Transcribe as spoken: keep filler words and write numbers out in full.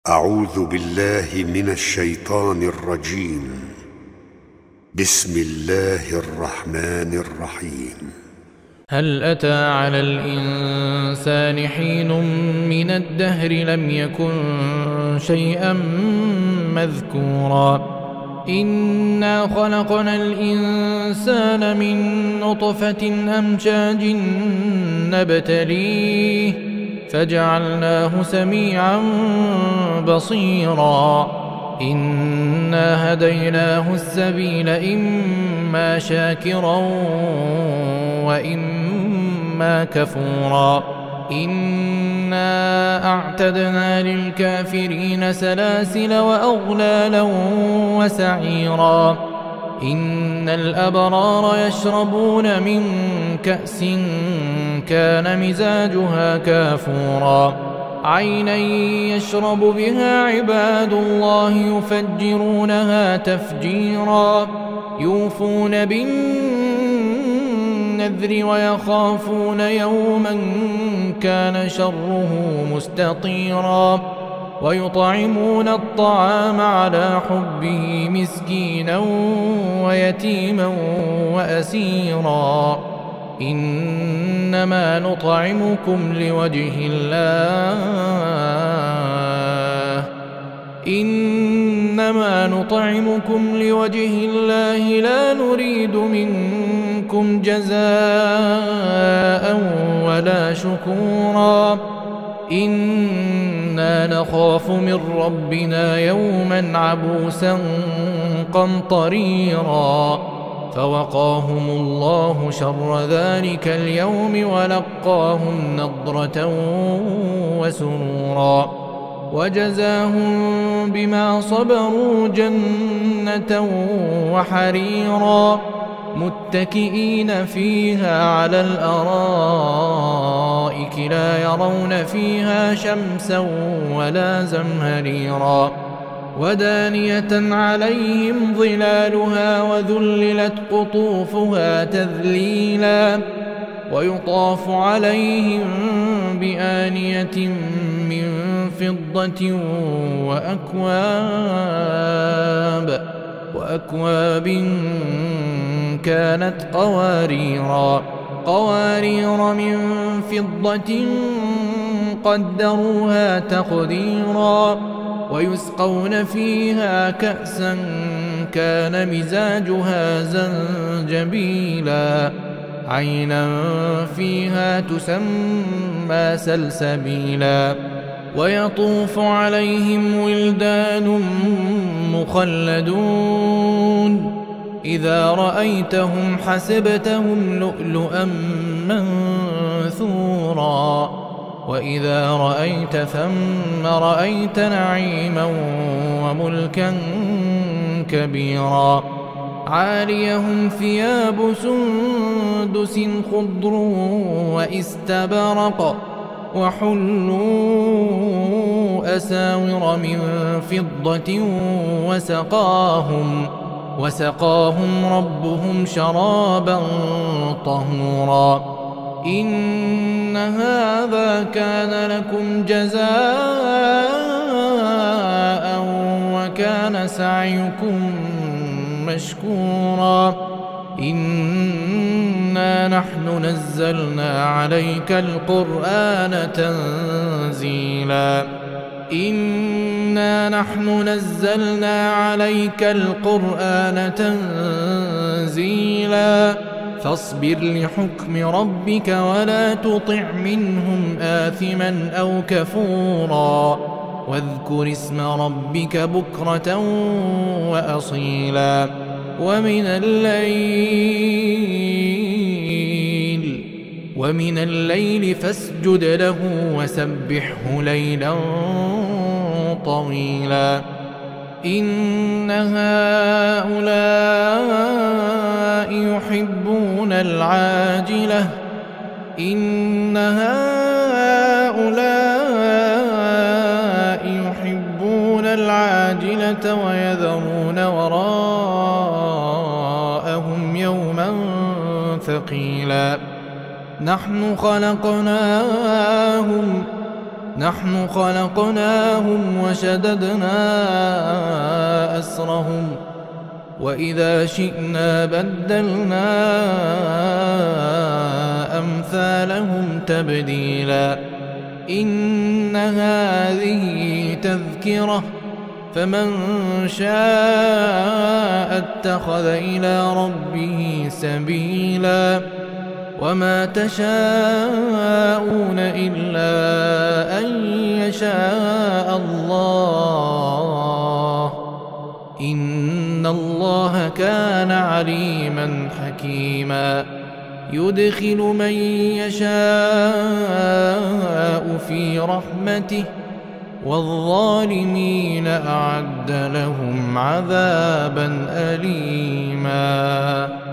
أعوذ بالله من الشيطان الرجيم. بسم الله الرحمن الرحيم. هل أتى على الإنسان حين من الدهر لم يكن شيئا مذكورا إنا خلقنا الإنسان من نطفة أمشاج نبتليه فجعلناه سميعا بصيرا إنا هديناه السبيل إما شاكرا وإما كفورا إنا أعتدنا للكافرين سلاسل وأغلالا وسعيرا إن الأبرار يشربون من كأس كان مزاجها كافورا عينا يشرب بها عباد الله يفجرونها تفجيرا يوفون بالنذر ويخافون يوما كان شره مستطيرا ويطعمون الطعام على حبه مسكينا ويتيما وأسيرا إنما نطعمكم لوجه الله إنما نطعمكم لوجه الله لا نريد منكم جزاء ولا شكورا إنا نخاف من ربنا يوما عبوسا قمطريرا فوقاهم الله شر ذلك اليوم ولقاهم نضرة وسرورا وجزاهم بما صبروا جنة وحريرا متكئين فيها على الأرائك لا يرون فيها شمسا ولا زمهريرا ودانية عليهم ظلالها وذللت قطوفها تذليلا ويطاف عليهم بآنية من فضة وأكواب وأكواب كانت قواريرا قوارير من فضة قدروها تقديرا ويسقون فيها كأسا كان مزاجها زنجبيلا عينا فيها تسمى سلسبيلا ويطوف عليهم ولدان مخلدون إذا رأيتهم حسبتهم لؤلؤا منثورا وإذا رأيت ثم رأيت نعيما وملكا كبيرا عاليهم ثياب سندس خضر واستبرق وحلوا أساور من فضة وسقاهم وسقاهم ربهم شرابا طهورا إن هذا كان لكم جزاء وكان سعيكم مشكورا إنا نحن نزلنا عليك القرآن تنزيلا إنا نحن نزلنا عليك القرآن تنزيلا فاصبر لحكم ربك ولا تطع منهم آثما أو كفورا واذكر اسم ربك بكرة وأصيلا ومن الليل ومن الليل فاسجد له وسبحه ليلا طويلا إن هؤلاء يحبون العاجلة إن هؤلاء يحبون العاجلة ويذرون وراءهم يوما ثقيلا نحن خلقناهم نحن خلقناهم وشددنا أسرهم وإذا شئنا بدلنا أمثالهم تبديلا إن هذه تذكرة فمن شاء اتخذ إلى ربه سبيلا وما تشاءون إلا أن يشاء الله إن الله كان عليما حكيما يدخل من يشاء في رحمته والظالمين أعد لهم عذابا أليما.